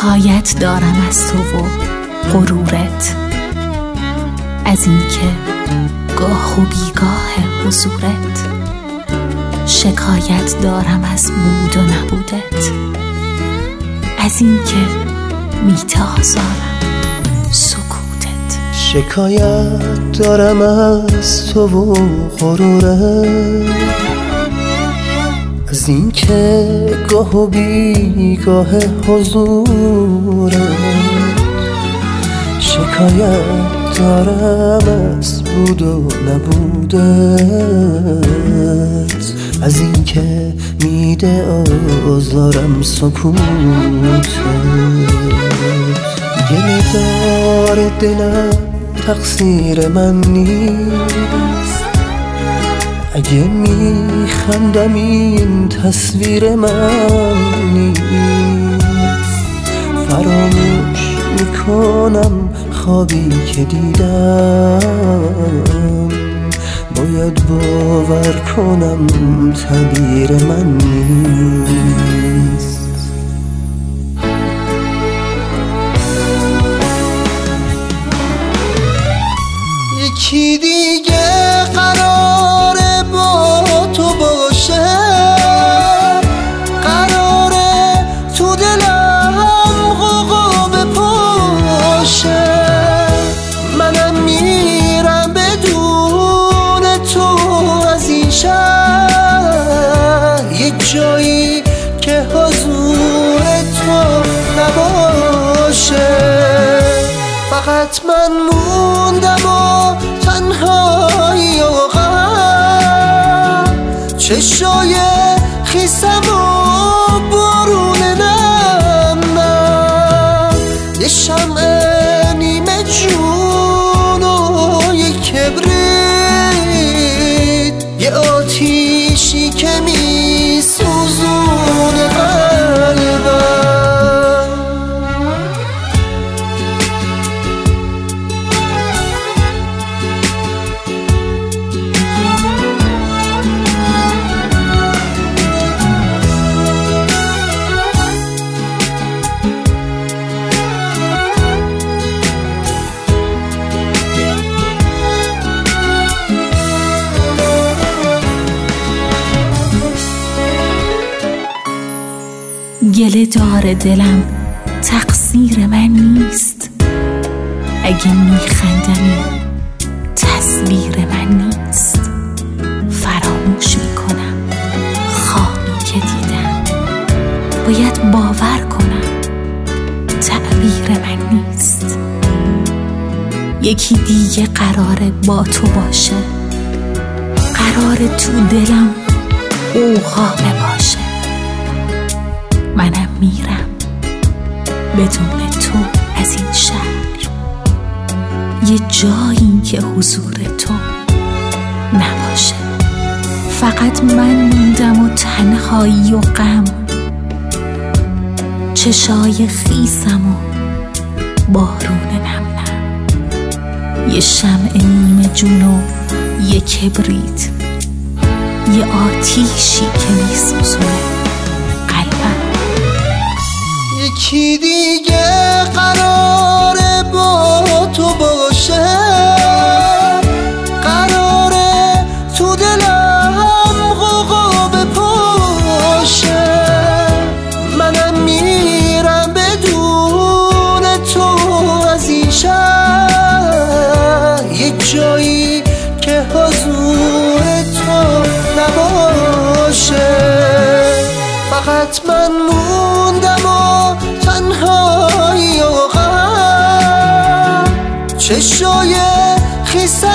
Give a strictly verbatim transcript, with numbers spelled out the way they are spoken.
شکایت دارم از تو و غرورت، از این که گاه و بیگاه حضورت. شکایت دارم از بود و نبودت، از این که میتازارم سکوتت. شکایت دارم از تو و غرورت، از این که گاه و بیگاه حضورت. شکایت دارم از بود و نبودت، از این که میده آزارم سکوتت. گله دار دلم تقصیر من نیست، اگه میخندم این تصویر من نیست. فراموش میکنم خوابی که دیدم، باید باور کنم تعبیر من نیست. یکی دیگه قراره با تو باشه، قراره تو دلم غوغا بپاشه. منم میرم بدون تو از این شهر، یک جایی که حضور تو نباشه. فقط من موندم و تنهایی و غم، چشای خیسم و بارون نم نم. یه شمع نیمه جون و یه کبریت، یه آتیشی که می سوزونه قلبم. گله دار دلم تقصیر من نیست، اگه میخندم این تصویر من نیست. فراموش میکنم خوابی که دیدم، باید باور کنم تعبیر من نیست. یکی دیگه قراره با تو باشه، قراره تو دلم اوغا باشه. منم میرم بدون تو از این شهر، یه جایی که حضور تو نباشه. فقط من موندم و تنهایی و غم، چشای خیسم و بارون نم نم. یه شمع نیمه جون و یه کبریت، یه آتیشی که میسوزونه قلبم. یکی دیگه قراره با تو باشه، قراره تو دلم غوغا بپاشه. منم میرم بدون تو از این شهر، یک جایی که حضور تو نباشه. فقط من موندم و تنهایی و غم، چشای خیسم